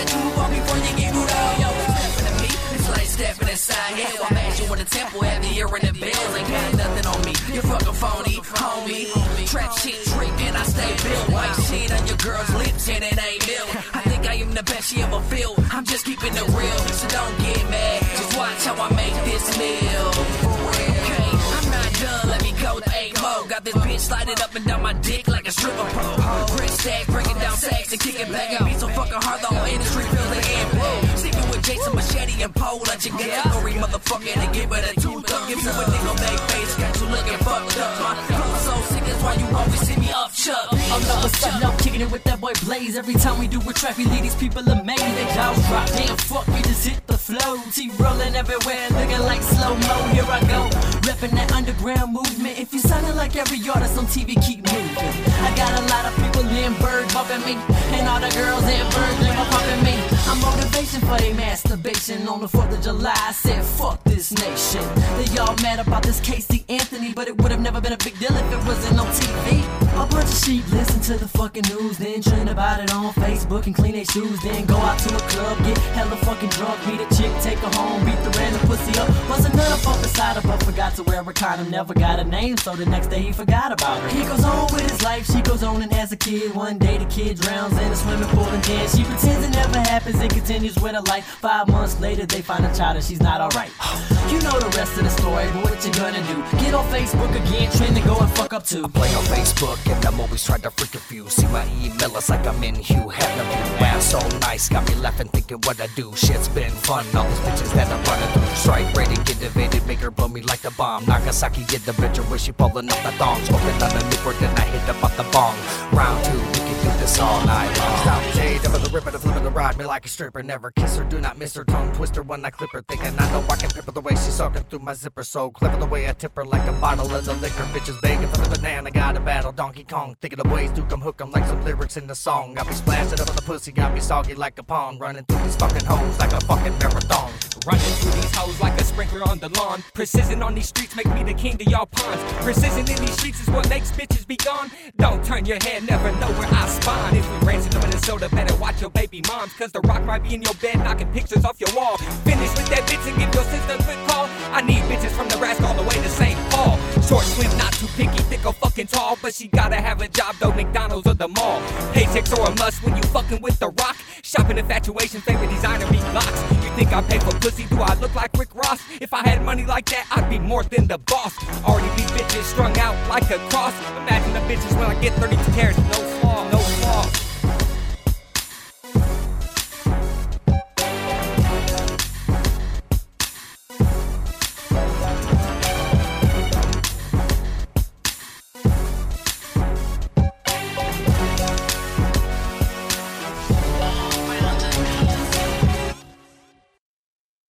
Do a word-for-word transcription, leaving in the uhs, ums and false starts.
that you want before you get moved on. Yo, stepping to me, it's like stepping inside hell. I'm at you in the temple, have the ear in the bells. Ain't got nothing on me, you're fucking phony, homie. Trap shit drinking, I stay built. White shit on your girl's lips and it ain't milk. I think I am the best she ever feel. I'm just keeping it real, so don't get mad. Just watch how I make this meal. Okay, I'm not done, let me go to eight more. Got this bitch sliding up and down my dick like a stripper pole. Press stack, breaking down sacks and kicking back. I beat so fucking hard, the whole industry feels like ample. Sleeping with Jason, Machete, and Pole. Like your category, motherfucker, to give it a two thumb. Give you a nigga make face, got you looking fucked up. My clothes so sick, that's why you always see me up, Chuck. I'm not what's up, no kicking it with that boy Blaze. Every time we do a track, we leave these people amazed. They jaws drop, damn fuck, we just hit the flow. T rolling everywhere, looking like slow-mo. Here I go, repping that underground movement. If you sounding like every artist on T V, keep moving. I got a lot of people in Bird bumping me, and all the girls in Bird are pumping me. I'm motivation for their masturbation on the fourth of July. I said fuck this nation. They all mad about this Casey Anthony, but it would have never been a big deal if it wasn't on T V. A bunch of sheep listen to the fucking news, then trend about it on Facebook and clean their shoes, then go out to a club, get hella fucking drunk, meet a chick, take her home, beat the random pussy up, bust another fuck beside her, but forgot to wear a condom, never got a name, so the next day he forgot about her. He goes on with his life, she goes on and has a kid. One day the kid drowns in a swimming pool and then she pretends it never happens and continues with her life. Five months later they find a child and she's not alright. You know the rest of the story, but what you gonna do? Get on Facebook again, trend to go and fuck up too. I play on Facebook and I'm always trying to freak a few. See my email, it's like I'm in Hugh Hefner. Wow, so nice, got me laughing thinking what I do. Shit's been fun, all these bitches that I'm running through. Strike rating, get evaded, make her blow me like a bomb. Nagasaki, get the bitch, where she pulling up the thong. Smoking on the Newport, then I hit up on the bong. Round two, we can do this all night long. Stop me, Jay, double the ripper, the flipper, the ride me like a stripper. Never kiss her, do not miss her, tongue twister when I clip her. Thinking I know I can pip her the way she's sucking through my zipper. So clever the way I tip her like a bottle of the liquor. Bitches begging for the banana, got a battle Donkey Kong. Thinking of ways to come hook 'em like some lyrics in the song. Got me splashing up on the pussy, got me soggy like a pond. Running through these fucking hoes like a fucking marathon. Running through these hoes like a sprinkler on the lawn. Precision on these streets make me the king of y'all pawns. Precision in these streets is what makes bitches be gone. Don't turn your head, never know where I spawn. If we race to Minnesota, better watch your baby moms, cause the rock might be in your bed knocking pictures off your wall. Finish with that bitch and give your sister a quick call. I need bitches from Nebraska all the way to Saint Paul. Short, slim, not too picky, thick or fucking tall, but she gotta have a job though, McDonald's or the mall. Paychecks are a must when you fucking with the rock. Shopping infatuation, favorite designer be locks. You think I pay for pussy? Do I look like Rick Ross? If I had money like that, I'd be more than the boss. Already these bitches strung out like a cross. Imagine the bitches when I get thirty-two carats, no flaw, no flaw.